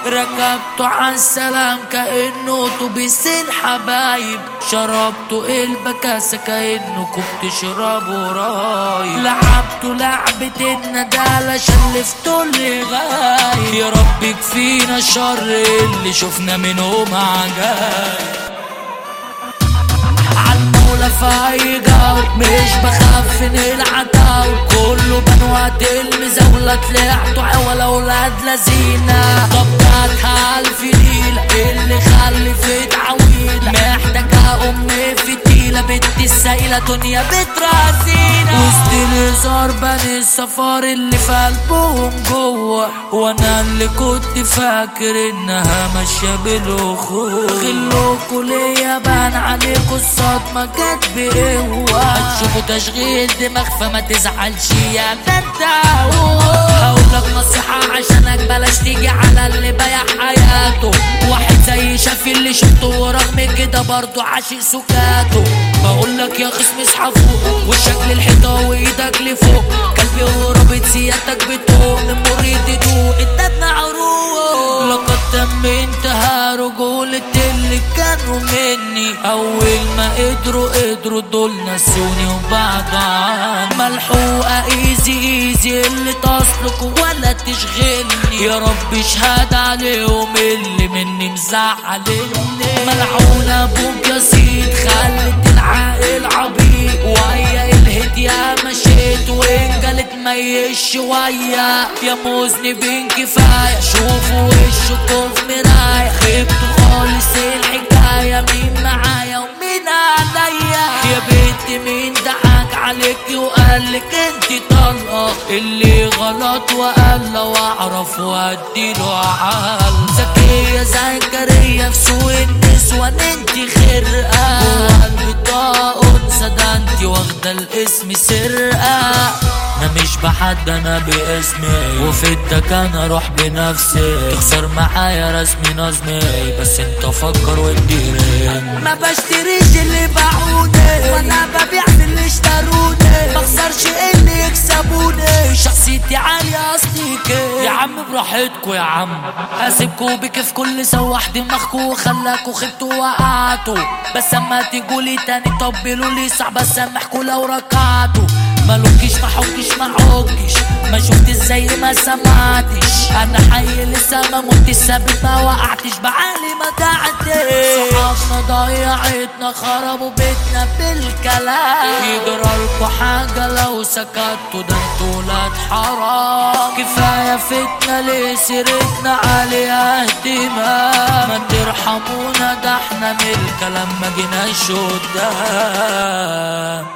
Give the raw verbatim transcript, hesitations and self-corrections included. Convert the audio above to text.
ركبته عالسلام كأنه اتوبيس الحبايب، شربته البكاسة كأنه كنت تشربه رايب، لعبته لعبة الندالة شلفته اللي غايب. يا رب يكفينا الشر اللي شفنا منهم عجايب. عالمولى فايقة مش بخاف من العداو، كله بان وقت المزاولة طلعتوا عوال اولاد لذينة. طبقاتها الف ليلة اللي خلفت عويلة، محتاجة امي فتيلة بنت السايلة دنيا بترازينا. وسط الهزار بني السفار اللي في قلبهم جوه، وانا اللي كنت فاكر انها ماشية بالاخوة. خلوكوا ليا بان عليكوا الصدمة جت بقوة، هتشوفوا تشغيل دماغ فما تزعلش يا فتاوة. هقولك نصيحة عشانك بلاش تيجي على اللي بايع حياته، واحد زي شافي اللي شفته ورغم كده برضه عاشق سكاته. بقولك يا خصم اصحى فوق وشك للحيطة وايدك لفوق، قلبي ورابط سيادتك بتوق المريد تدوق الدم عروق. لقد تم انتهى رجولة اللي كانوا مني، اول ما قدروا قدروا دول نسوني وبعد عن ملحوقة ايزي ايزي اللي تصلك ولا تشغلني. يا رب اشهد عليهم اللي مني مزعلني. ملعونة ابوك يا سيد خلت العاقل عبيط، ويا الهدية مشيت وان قالت ميت شوية. يا مذنبين كفاية شوفوا وشكوا في مراية، خبتوا خالص الحكاية مين معايا ومين عليا. يا بنت مين ضحك عليكي وقالك انتي طلقة، اللي غلط وقال لو اعرف واديله عقل. ذكية زكريا في سوق النسوان انتي خرقة، وقلبي طاق انثى ده انتي واخدة الاسم سرقة. انا مش بحد انا باسمي، وفدك انا اروح بنفسي. تخسر معايا رسمي نظمي بس انت فكر واديري. ما بشتريش اللي باعوني وانا ببيع اللي اشتروني، بخسرش اللي يكسبوني، شخصيتي عالية اصلي كده. يا عم براحتكوا يا عم، هسيبكوا بكيف كل سواح دماغكوا وخلاكوا خبتوا وقعتوا. بس اما تيجولي تاني طبلولي صعب اسامحكوا لو ركعتوا. مالوكيش ما حكيش ما عكش ما شفتش زي ما سمعتش، انا حي لسه ما متش ثابت ما وقعتش بعالي ما تعديش. صحابنا ضيعتنا خربوا بيتنا بالكلام، يجرالكوا حاجة لو سكتوا ده انتوا ولاد حرام. كفاية فتنة ليه سيرتنا عليها اهتمام، ما ترحمونا ده احنا من الكلام ما جيناش قدام.